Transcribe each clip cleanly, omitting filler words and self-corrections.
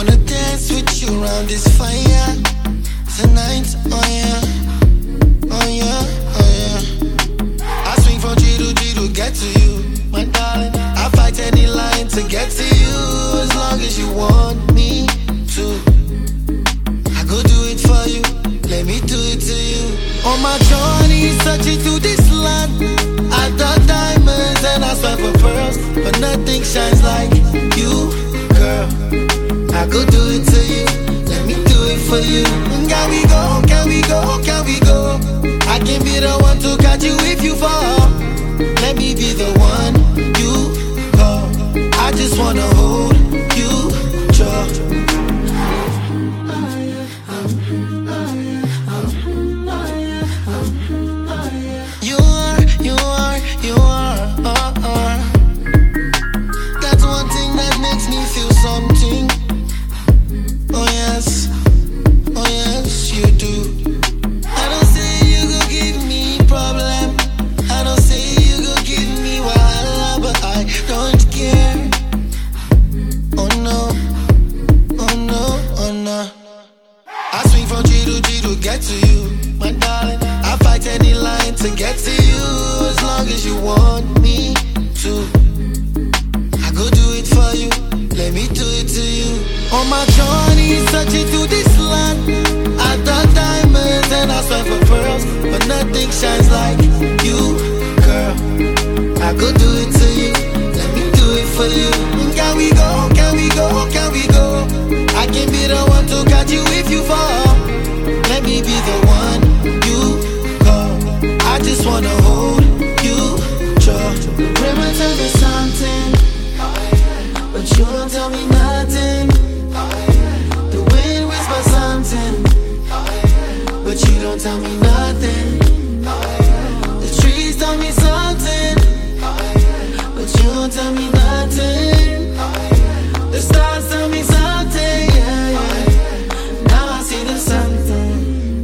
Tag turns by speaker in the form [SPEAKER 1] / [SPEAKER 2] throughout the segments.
[SPEAKER 1] wanna dance with you around this fire tonight, oh yeah, oh yeah, oh yeah. I swing from G to G to get to you, my darling. I fight any line to get to you, as long as you want me to. I go do it for you, let me do it to you. On my journey, searching through this land, I thought diamonds and I swear for pearls, but nothing shines like you, girl. I go do it to you, let me do it for you. Can we go, can we go, can we go? I can be the one to catch you if you fall. Let me be the one you call. I just wanna hold you, Joe. That's one thing that makes me feel something. Oh yes, you do. I don't say you go give me problem, I don't say you go give me wahala, but I don't care. Oh no, oh no, oh no. I swing from G to G to get to you, my darling. I fight any line to get to you, as long as you want me to. I go do it for you, let me do it to you. On my journey, searching through this land, I thought diamonds and I swear for pearls, but nothing shines like you, girl. I go do it to you, let me do it for you. Can we go, can we go, can we go? I can be the one to catch you if you fall. Let me be the one you call. I just wanna hold you, Joe. River tell me something, but you don't tell me nothing. The wind whispers something, but you don't tell me nothing. The trees tell me something, but you don't tell me nothing. The stars tell me something, yeah, yeah. Now I see the something.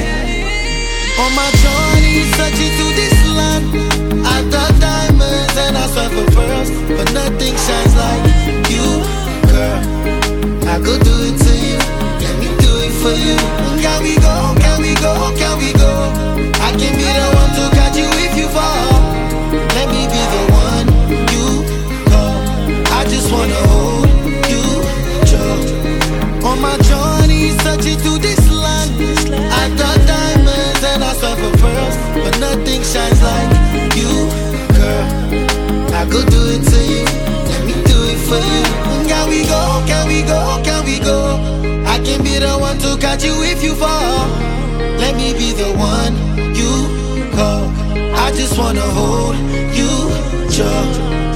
[SPEAKER 1] On my journey, searching through this land, I thought diamonds and I swear for pearls, but nothing shines like you, girl. I go do it to you, let me do it for you. Can we go, can we go, can we go? I can be the one to catch you if you fall. Let me be the one you call. I just wanna hold you, Joe. On my journey, searching through this land, I thought diamonds and I swear for pearls, but nothing shines like you, girl. I go do it to you, let me do it for you. Can we go, can we go, can we go? I can be the one to catch you if you fall. Let me be the one you call. I just wanna hold you, Joe.